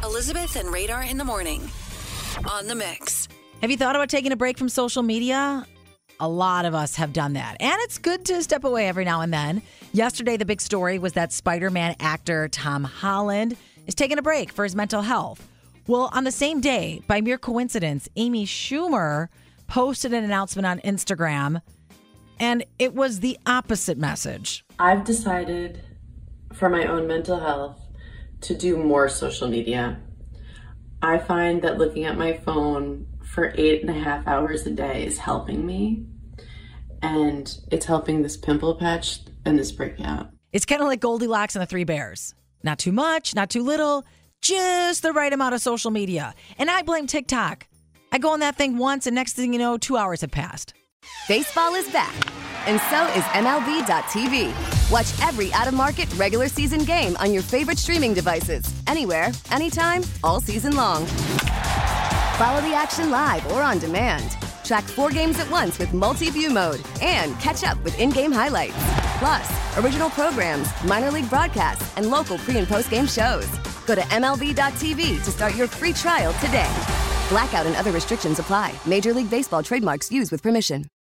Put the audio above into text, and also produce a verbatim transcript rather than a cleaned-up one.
Elizabeth and Radar in the morning on The Mix. Have you thought about taking a break from social media? A lot of us have done that. And it's good to step away every now and then. Yesterday, the big story was that Spider-Man actor Tom Holland is taking a break for his mental health. Well, on the same day, by mere coincidence, Amy Schumer posted an announcement on Instagram, and it was the opposite message. I've decided for my own mental health to do more social media. I find that looking at my phone for eight and a half hours a day is helping me, and it's helping this pimple patch and this breakout. It's kind of like Goldilocks and the Three Bears. Not too much, not too little, just the right amount of social media. And I blame TikTok. I go on that thing once, and next thing you know, two hours have passed. Baseball is back, and so is M L B dot T V. Watch every out-of-market regular season game on your favorite streaming devices, anywhere, anytime, all season long. Follow the action live or on demand. Track four games at once with multi-view mode and catch up with in-game highlights. Plus, original programs, minor league broadcasts, and local pre- and post-game shows. Go to M L B dot T V to start your free trial today. Blackout and other restrictions apply. Major League Baseball trademarks used with permission.